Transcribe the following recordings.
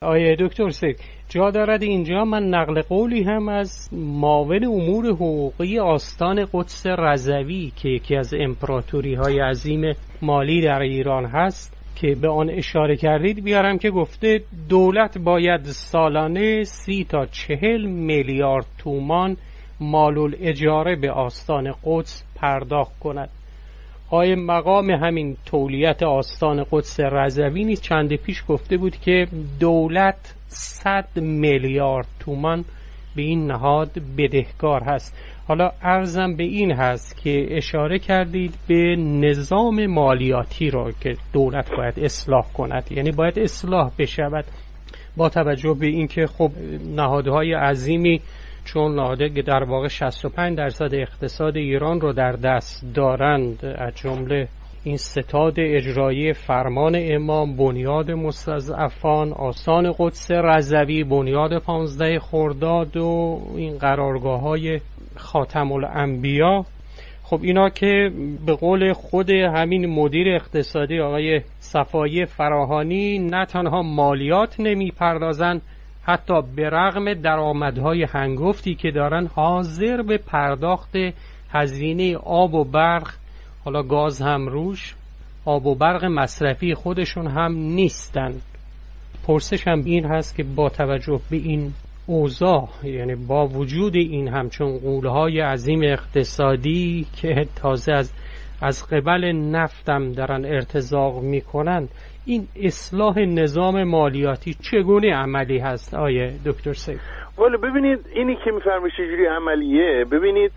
آیه دکتر سید، جا دارد اینجا من نقل قولی هم از معاون امور حقوقی آستان قدس رضوی که یکی از امپراتوری‌های عظیم مالی در ایران هست که به آن اشاره کردید بیارم، که گفته دولت باید سالانه 30 تا 40 میلیارد تومان مال الاجاره به آستان قدس پرداخت کند. قائم مقام همین تولیت آستان قدس رضوی نیز چند پیش گفته بود که دولت 100 میلیارد تومان به این نهاد بدهکار هست. حالا عرضم به این هست که اشاره کردید به نظام مالیاتی را که دولت باید اصلاح کند، یعنی باید اصلاح بشود با توجه به اینکه خب نهادهای عظیمی چون نهاده در واقع 65% اقتصاد ایران رو در دست دارند، از جمله این ستاد اجرایی فرمان امام، بنیاد مستضعفان، آستان قدس رضوی، بنیاد 15 خرداد و این قرارگاه‌های خاتم الانبیا. خب اینا که به قول خود همین مدیر اقتصادی آقای صفایی فراهانی نه تنها مالیات نمی پردازن، حتی به رغم درآمدهای هنگفتی که دارن حاضر به پرداخت هزینه آب و برق، حالا گاز هم روش، آب و برق مصرفی خودشون هم نیستن. پرسش هم این هست که با توجه به این اوضاع، یعنی با وجود این همچون غولهای عظیم اقتصادی که تازه از قبل نفتم دارن ارتزاق میکنن، این اصلاح نظام مالیاتی چگونه عملی هست آیه دکتر سید؟ والا ببینید اینی که میفرمایید چجوری عملیه، ببینید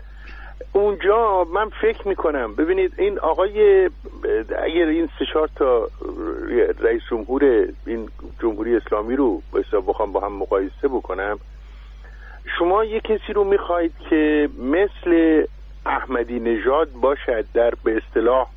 اونجا من فکر میکنم، ببینید این آقای اگر این 3-4 تا رئیس جمهور این جمهوری اسلامی رو بخوام با هم مقایسه بکنم، شما یک کسی رو میخواید که مثل احمدی نژاد باشد در به اصطلاح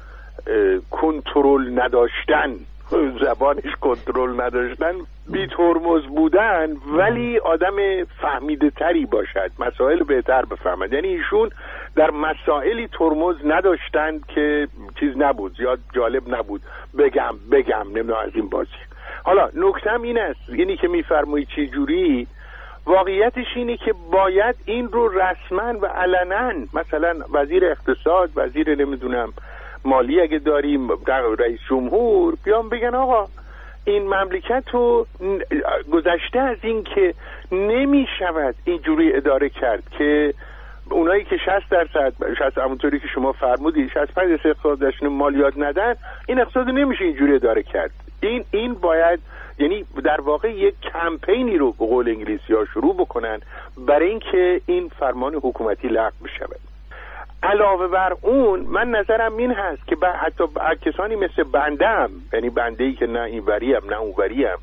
کنترل نداشتن، زبانش کنترل نداشتن، بی ترمز بودن، ولی آدم فهمیده تری باشد، مسائل بهتر بفهمد. یعنی ایشون در مسائلی ترمز نداشتن که چیز نبود، زیاد جالب نبود بگم نمیدونم از این بازی. حالا نکتم این است، یعنی که میفرمایی چی جوری، واقعیتش اینه که باید این رو رسما و علنا، مثلا وزیر اقتصاد، وزیر نمیدونم مالی اگه داریم، رئیس جمهور بیان بگن آقا این مملکت رو گذشته از این که نمی شود اینجوری اداره کرد که اونایی که 60% همونطوری که شما فرمودید 65% اقتصادشون مالیات ندن، این اقتصاد نمیشه اینجوری اداره کرد. این باید، یعنی در واقع یک کمپینی رو به قول انگلیسی ها شروع بکنن برای اینکه این فرمان حکومتی لغو بشود. علاوه بر اون من نظرم این هست که حتی کسانی مثل بندم، یعنی بنده‌ای که نه این وریم نه اون وریم،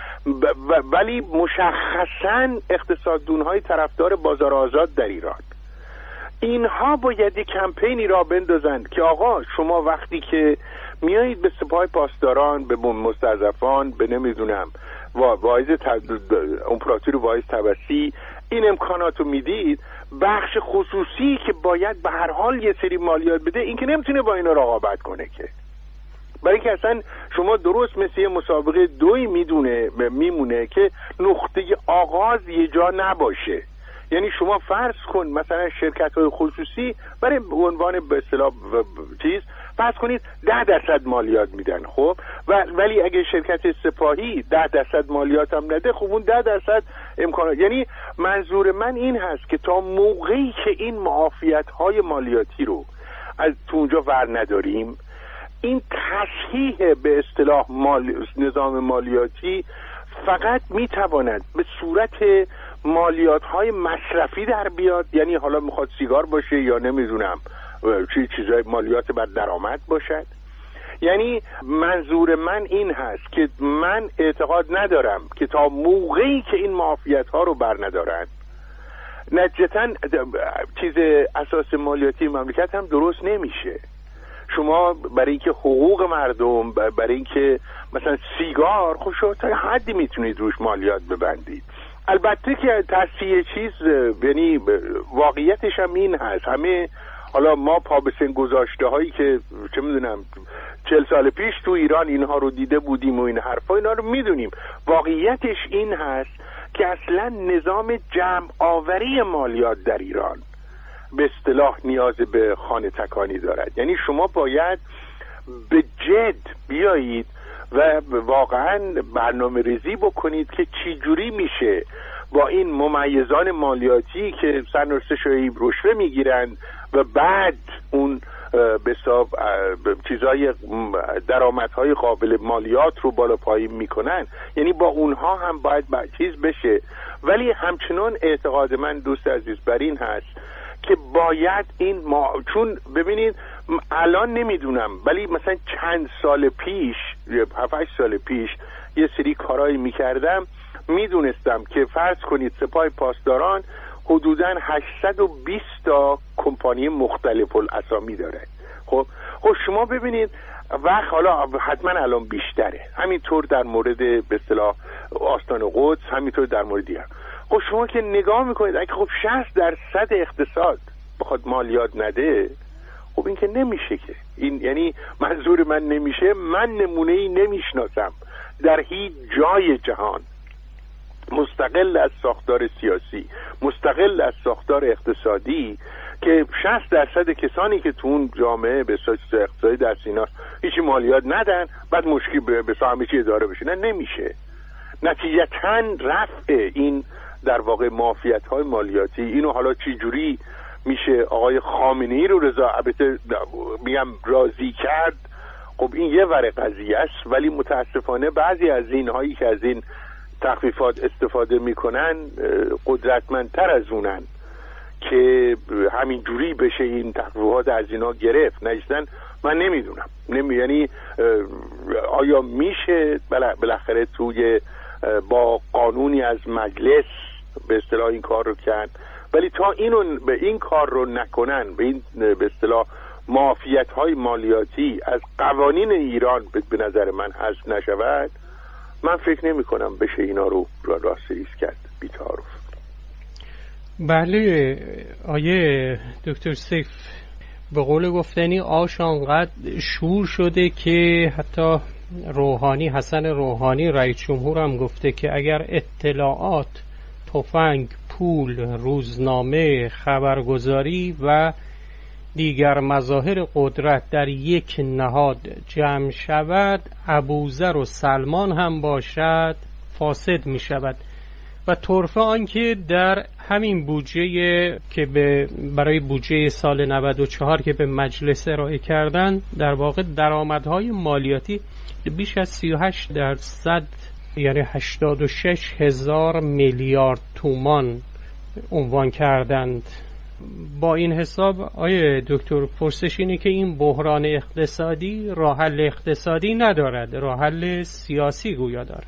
ولی مشخصاً اقتصاددون‌های طرفدار بازار آزاد در ایران، اینها باید کمپینی را بندازند که آقا شما وقتی که میایید به سپاه پاسداران، به مستضعفان، به نمیدونم واعظ امپراتوری واعظ طبسی این امکاناتو میدید، بخش خصوصی که باید به هر حال یه سری مالیات بده، این که نمیتونه با اینا رقابت کنه که، برای که اصلا شما درست مثل یه مسابقه دوی میمونه که نقطه آغاز یه جا نباشه. یعنی شما فرض کن مثلا شرکت‌های خصوصی برای عنوان به اصطلاح چیز فرض کنید 10% مالیات میدن، خب ولی اگه شرکت سپاهی 10% مالیات هم نده، خب اون 10% امکانات. یعنی منظور من این هست که تا موقعی که این معافیت‌های مالیاتی رو از تو اونجا ور نداریم، این تصحیح به اصطلاح نظام مالیاتی فقط میتواند به صورت مالیات‌های مصرفی در بیاد، یعنی حالا میخواد سیگار باشه یا نمیدونم چیزای مالیات بر درآمد باشد. یعنی منظور من این هست که من اعتقاد ندارم که تا موقعی که این معافیت‌ها رو بر ندارن، نتیجتاً چیز اساس مالیاتی مملکت هم درست نمیشه. شما برای اینکه حقوق مردم، برای اینکه مثلا سیگار، خب شما تا حدی میتونید روش مالیات ببندید. البته که تصفیه چیز، یعنی واقعیتش هم این هست، همه حالا ما پا به سن گذاشته هایی که چه میدونم 40 سال پیش تو ایران اینها رو دیده بودیم و این حرفا، اینا رو میدونیم. واقعیتش این هست که اصلا نظام جمع آوری مالیات در ایران به اصطلاح نیاز به خانه تکانی دارد. یعنی شما باید به جد بیایید و واقعا برنامه ریزی بکنید که چی جوری میشه با این ممیزان مالیاتی که سرنوشته شایی رشوه میگیرن و بعد اون به حساب چیزای درآمدهای قابل مالیات رو بالا پایین میکنن، یعنی با اونها هم باید چیز بشه. ولی همچنان اعتقاد من دوست عزیز بر این هست که باید این چون ببینید الان نمیدونم، ولی مثلا چند سال پیش 7-8 سال پیش یه سری کارایی میکردم، میدونستم که فرض کنید سپاه پاسداران حدوداً 820 تا کمپانی مختلف الاسامی داره. خب شما ببینید وقت حالا حتما الان بیشتره، همینطور در مورد به اصطلاح آستان قدس، همینطور در مورد دیگر. خب شما که نگاه میکنید اگه 60% اقتصاد بخواد مالیات نده، خب این که نمیشه که این، یعنی منظور من نمیشه، من نمونه‌ای نمیشناسم در هیچ جای جهان مستقل از ساختار سیاسی، مستقل از ساختار اقتصادی که 60% کسانی که تو اون جامعه به اساس اقتصادی در سینا هیچ مالیات ندن، بعد مشکل به همه چی اداره بشه. نه نمیشه. نتیجتاً رفع این در واقع معافیت‌های مالیاتی، اینو حالا چی جوری میشه آقای خامنه‌ای رو البته میگم راضی کرد، خب این یه ور قضیه است. ولی متاسفانه بعضی از اینهایی که از این تخفیفات استفاده میکنن قدرتمندتر از اونن که همین جوری بشه این تخفیفات از اینا گرفت. نجدن من نمیدونم یعنی آیا میشه بالاخره توی با قانونی از مجلس به اصطلاح این کار رو کرد، ولی تا این کار رو نکنن، به این به اصطلاح معافیت‌های مالیاتی از قوانین ایران به نظر من حذف نشود، من فکر نمی کنم بشه اینا رو راستریز کرد بی تعارف. بله آیه دکتر سیف، به قول گفتنی آش آنقدر شور شده که حتی حسن روحانی رئیس جمهور هم گفته که اگر اطلاعات، تفنگ، پول، روزنامه، خبرگزاری و دیگر مظاهر قدرت در یک نهاد جمع شود، ابوذر و سلمان هم باشد فاسد می شود. و طرفه آن که در همین بودجه که برای بودجه سال 94 که به مجلس ارائه کردن، در واقع درآمدهای مالیاتی بیش از 38%، یعنی 86,000 میلیارد تومان عنوان کردند. با این حساب آیه دکتر پرسش اینه که این بحران اقتصادی راه حل اقتصادی ندارد، راه حل سیاسی گویا دارد.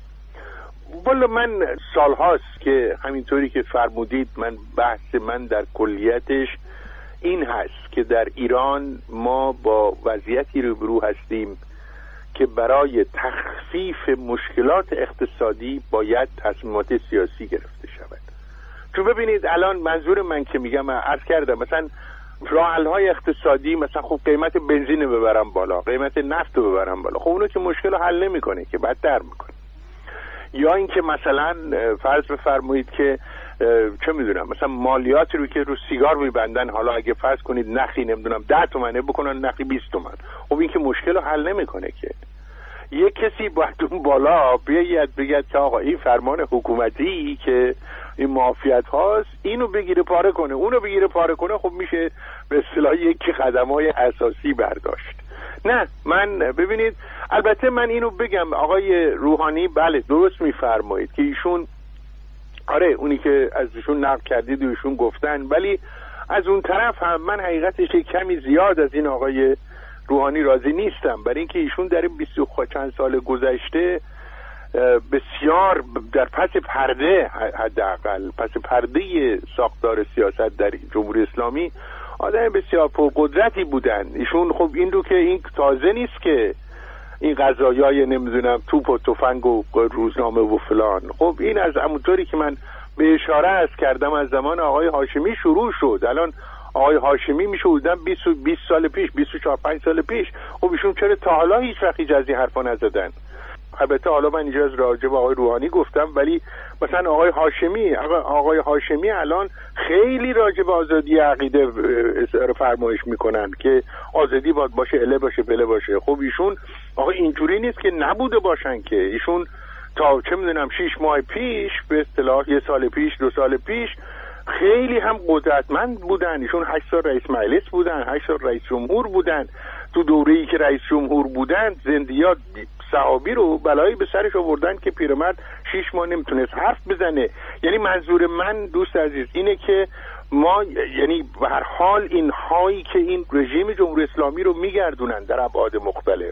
والا من سالهاست که همینطوری که فرمودید، بحث من در کلیتش این هست که در ایران ما با وضعیتی روبرو هستیم که برای تخفیف مشکلات اقتصادی باید تصمیمات سیاسی گرفته شود. چون ببینید الان منظور من که میگم عرض کردم مثلا راه حل‌های اقتصادی، مثلا خب قیمت بنزین رو ببرم بالا، قیمت نفت رو ببرم بالا، خب اونو که مشکل رو حل نمیکنه که بدتر میکنه. یا اینکه مثلا فرض بفرمایید که چه میدونم مثلا مالیاتی رو که رو سیگار میبندن، حالا اگه فرض کنید نخی نمیدونم 10 تومنه بکنن نخی 20 تومن، خب این که مشکل رو حل نمیکنه که. یک کسی باید اون بالا بگید که آقا این فرمان حکومتی که این معافیت هاست، اینو بگیره پاره کنه، اونو بگیره پاره کنه، خب میشه به اصطلاح یک قدم‌های اساسی برداشت. نه من ببینید، البته من اینو بگم آقای روحانی بله درست میفرمایید که ایشون آره اونی که از ایشون نقل کردید و ایشون گفتن، ولی از اون طرف هم من حقیقتش کمی زیاد از این آقای روحانی راضی نیستم، برای اینکه ایشون در این 20 چند سال گذشته بسیار در پس پرده، حداقل پس پرده ساختار سیاست در جمهوری اسلامی آدم بسیار پرقدرتی بودن. ایشون خب این رو که این تازه نیست که این قضایای نمیدونم توپ و تفنگ و روزنامه و فلان، خب این از همونطوری که من به اشاره از کردم از زمان آقای هاشمی شروع شد. الان آقای هاشمی میشه بودن 20 سال پیش، 24-5 سال پیش. خب ایشون چرا تا حالا هیچ وقت از این حرفا نزدن؟ البته حالا من اینجا از راجع به آقای روحانی گفتم، ولی مثلا آقای هاشمی الان خیلی راجع به آزادی عقیده اظهار فرمایش میکنن که آزادی باید باشه، اله باشه، بله باشه. خب ایشون آقا اینجوری نیست که نبوده باشن، که ایشون تا چه میدونم 6 ماه پیش، به اصطلاح 1 سال پیش، 2 سال پیش خیلی هم قدرتمند بودن. ایشون 8 سال رئیس مجلس بودن، 8 سال رئیس جمهور بودن. تو دوره‌ای که رئیس جمهور بودن زندیات صحابی رو بلایی به سرش آوردن که پیرمرد 6 ماه نمیتونست حرف بزنه. یعنی منظور من دوست عزیز اینه که ما، یعنی به هر حال این هایی که این رژیم جمهوری اسلامی رو میگردونن در ابعاد مختلف،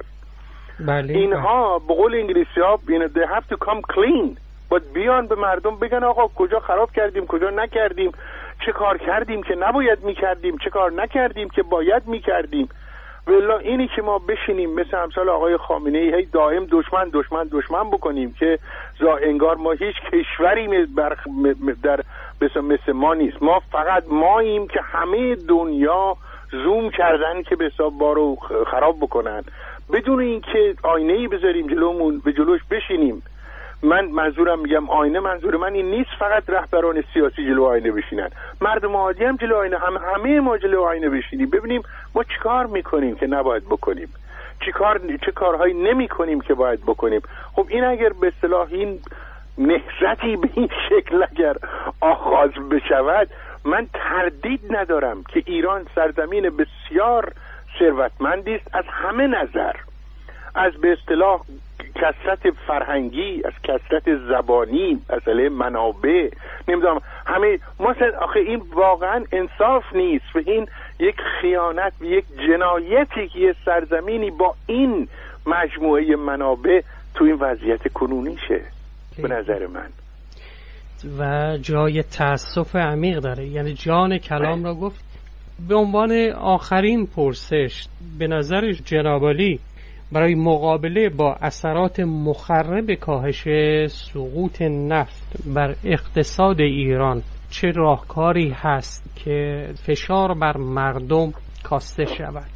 اینها به قول انگلیسی‌ها they have to come clean، باید بیان به مردم بگن آقا کجا خراب کردیم، کجا نکردیم، چه کار کردیم که نباید میکردیم، چه کار نکردیم که باید میکردیم. والله اینی که ما بشینیم مثل امثال آقای خامنه‌ای هی دائم دشمن بکنیم که انگار ما هیچ کشوری در مثل ما نیست. ما فقط ماییم که همه دنیا زوم کردن که به حساب ما رو خراب بکنن، بدون اینکه آینه‌ای بذاریم جلومون، به جلوش بشینیم. من منظورم میگم آینه، منظور من این نیست فقط رهبران سیاسی جلو آینه بشینن، مردم عادی هم جلو آینه، همه ما جلو آینه بشینیم، ببینیم ما چیکار میکنیم که نباید بکنیم، چه کارهایی نمیکنیم که باید بکنیم. خب این اگر به اصطلاح این نهضتی به این شکل اگر آغاز بشود، من تردید ندارم که ایران سرزمین بسیار ثروتمندی است از همه نظر، از به اصطلاح کثرت فرهنگی، از کثرت زبانی، از منابع، نمیدونم همه. آخه این واقعا انصاف نیست و این یک خیانت و یک جنایتی که یه سرزمینی با این مجموعه منابع تو این وضعیت کنونیشه به نظر من. و جای تأسف عمیق داره. یعنی جان کلام را گفت. به عنوان آخرین پرسش، به نظر جناب عالی برای مقابله با اثرات مخرب کاهش سقوط نفت بر اقتصاد ایران چه راهکاری هست که فشار بر مردم کاسته شود؟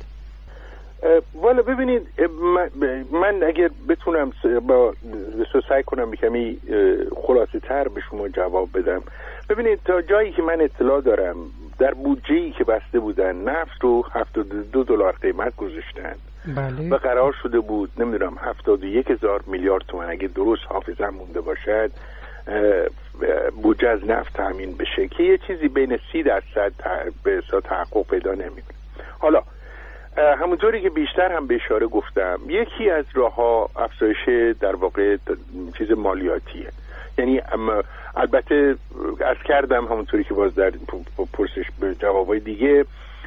والا ببینید، من اگر بتونم سعی کنم کمی خلاصه تر به شما جواب بدم. ببینید تا جایی که من اطلاع دارم در بودجه‌ای که بسته بودن نفت رو $72 قیمت گذاشتن. بله. و قرار شده بود نمیدونم 71,000 میلیارد تومان اگه درست حافظم مونده باشد بودجه از نفت تامین بشه که یه چیزی بین 30% به تحقق پیدا نمیکنه. حالا همونطوری که بیشتر هم به اشاره گفتم، یکی از راه‌ها افزایش در واقع چیز مالیاتیه. یعنی البته عرض کردم همونطوری که باز در پرسش به جوابای دیگه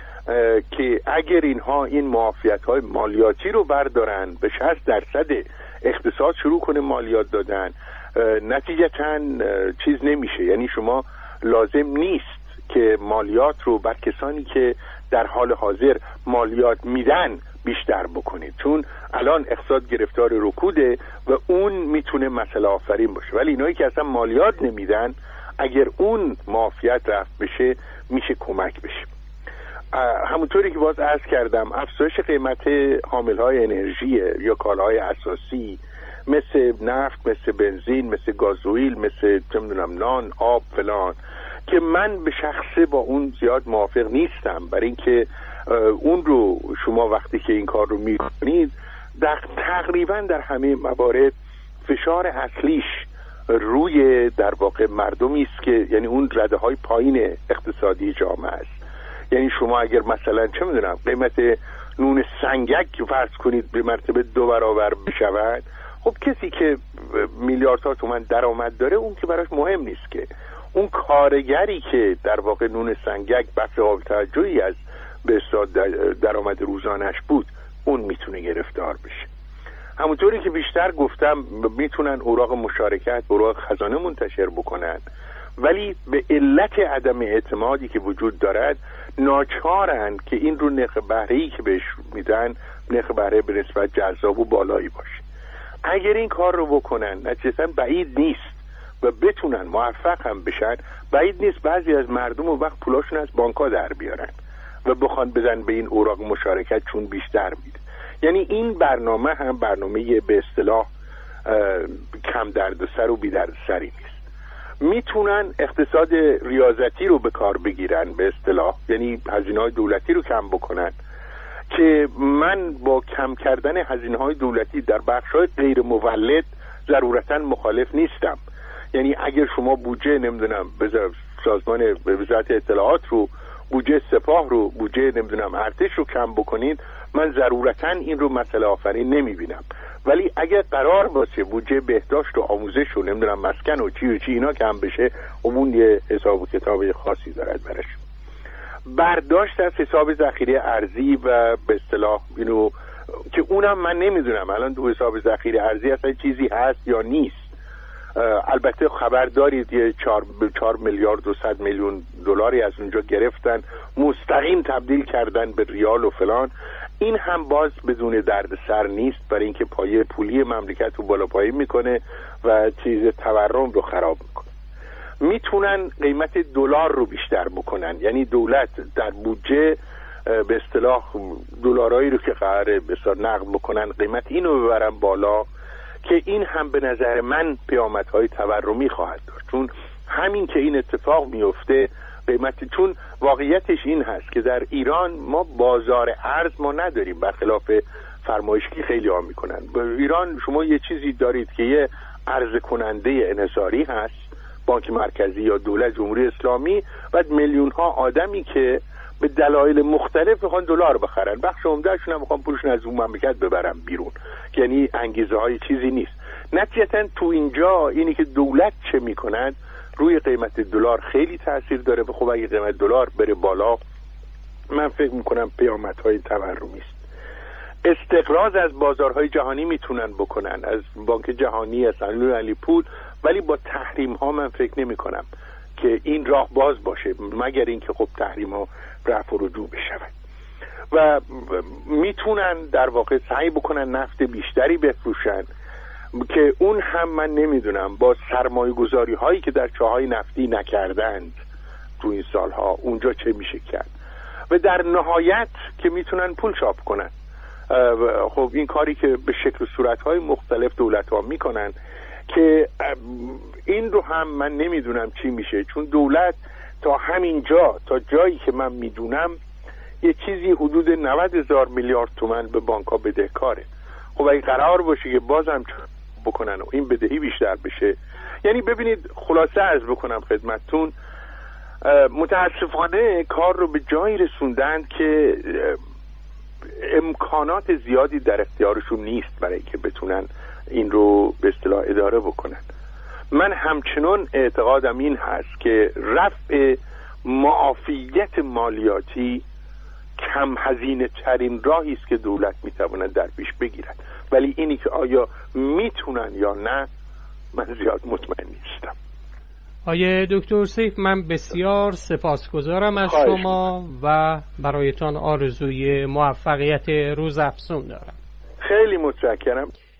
که اگر اینها این معافیت‌های مالیاتی رو بردارن به 60% اقتصاد شروع کنه مالیات دادن، نتیجتاً چیز نمیشه. یعنی شما لازم نیست که مالیات رو بر کسانی که در حال حاضر مالیات میدن بیشتر بکنید، چون الان اقتصاد گرفتار رکوده و اون میتونه مسئله آفرین باشه. ولی اینایی که اصلا مالیات نمیدن، اگر اون معافیت رفت بشه میشه کمک بشه. همونطوری که باز عرض کردم، افزایش قیمت حاملهای انرژی یا کالاهای اساسی مثل نفت، مثل بنزین، مثل گازوئیل، مثل نان، آب فلان، که من به شخصه با اون زیاد موافق نیستم، برای اینکه اون رو شما وقتی که این کار رو میکنید تقریبا در همه موارد فشار اصلیش روی در واقع مردمی است که یعنی اون رده های پایین اقتصادی جامعه است. یعنی شما اگر مثلا چه میدونم قیمت نون سنگک فرض کنید به مرتبه 2 برابر بشود، خب کسی که میلیاردها تومان درآمد داره اون که براش مهم نیست، که اون کارگری که در واقع نون سنگک بخش قابل توجهی از به درآمد روزانش بود اون میتونه گرفتار بشه. همونطوری که بیشتر گفتم میتونن اوراق مشارکت، اوراق خزانه منتشر بکنن، ولی به علت عدم اعتمادی که وجود دارد ناچارن که این رو نرخ بهره‌ای که بهش میدن نرخ بهره به نسبت جذاب و بالایی باشه. اگر این کار رو بکنن نتیجتاً بعید نیست و بتونن موفق هم بشن، بعید نیست بعضی از مردم و وقت پولاشون از بانک‌ها در بیارن. و بخوان بدن به این اوراق مشارکت چون بیشتر میده. یعنی این برنامه هم برنامه به اصطلاح کم دردسر و بی دردسری نیست. میتونن اقتصاد ریاضتی رو به کار بگیرن به اصطلاح، یعنی هزینه‌های دولتی رو کم بکنن، که من با کم کردن هزینه‌های دولتی در بخش‌های غیر مولد ضرورتاً مخالف نیستم. یعنی اگر شما بودجه نمیدونم سازمان وزارت اطلاعات رو، بودجه سپاه رو، بودجه نمیدونم ارتش رو کم بکنید، من ضرورتاً این رو مسئله آفرین نمیبینم. ولی اگر قرار باشه بودجه بهداشت و آموزش و نمیدونم مسکن و چی اینا کم بشه، اون یه حساب و کتاب خاصی دارد برش. برداشت از حساب ذخیره ارزی و به اصطلاح اینو که اونم من نمیدونم الان تو حساب ذخیره ارزی اصلا چیزی هست یا نیست. البته خبر دارید یه 4 میلیارد و 100 میلیون دلاری از اونجا گرفتن، مستقیم تبدیل کردن به ریال و فلان. این هم باز بدون دردسر نیست، برای اینکه پایه پولی مملکت رو بالا پایین میکنه و چیز تورم رو خراب میکنه. میتونن قیمت دلار رو بیشتر بکنن، یعنی دولت در بودجه به اصطلاح دلارایی رو که قراره بسیار نقد بکنن قیمت اینو ببرن بالا، که این هم به نظر من پیامدهای تورمی خواهد داشت. چون همین که این اتفاق میفته قیمت، چون واقعیتش این هست که در ایران ما بازار ارز ما نداریم، برخلاف فرمایشی خیلی ها میکنن. ایران شما یه چیزی دارید که یه عرضه کننده انحصاری هست، بانک مرکزی یا دولت جمهوری اسلامی، و میلیون ها آدمی که به دلایل مختلف میخوان دلار بخرن، بخش عمدهشون هم میخوان پولشون از اون مملکت ببرن بیرون، یعنی انگیزه های چیزی نیست. نتیجتا تو اینجا اینی که دولت چه میکنن روی قیمت دلار خیلی تاثیر داره. خب اگه قیمت دلار بره بالا، من فکر میکنم پیامدهای تورمی است. استقراض از بازارهای جهانی میتونن بکنن، از بانک جهانی، از علی پول، ولی با تحریم ها من فکر نمی کنم که این راه باز باشه، مگر اینکه خب تحریم ها رفع و رجوع بشود. و میتونن در واقع سعی بکنن نفت بیشتری بفروشن، که اون هم من نمیدونم با سرمایه گذاری هایی که در چاهای نفتی نکردند تو این سالها اونجا چه میشه کرد. و در نهایت که میتونن پول چاپ کنن. خب این کاری که به شکل و صورتهای مختلف دولت ها میکنن، که این رو هم من نمیدونم چی میشه، چون دولت تا همین جا، تا جایی که من میدونم، یه چیزی حدود 90,000 میلیارد تومان به بانک ها بدهکاره. خب اگه قرار باشه که بازم بکنن و این بدهی بیشتر بشه، یعنی ببینید خلاصه عرض بکنم خدمتتون، متاسفانه کار رو به جایی رسوندن که امکانات زیادی در اختیارشون نیست برای که بتونن این رو به اصطلاح اداره بکنن. من همچنان اعتقادم این هست که رفع معافیت مالیاتی کم هزینه ترین راهی است که دولت میتواند در پیش بگیرد، ولی اینی که آیا میتونن یا نه من زیاد مطمئن نیستم. آیه دکتر سیف، من بسیار سپاسگزارم از شما و برایتان آرزوی موفقیت روزافزون دارم. خیلی متشکرم.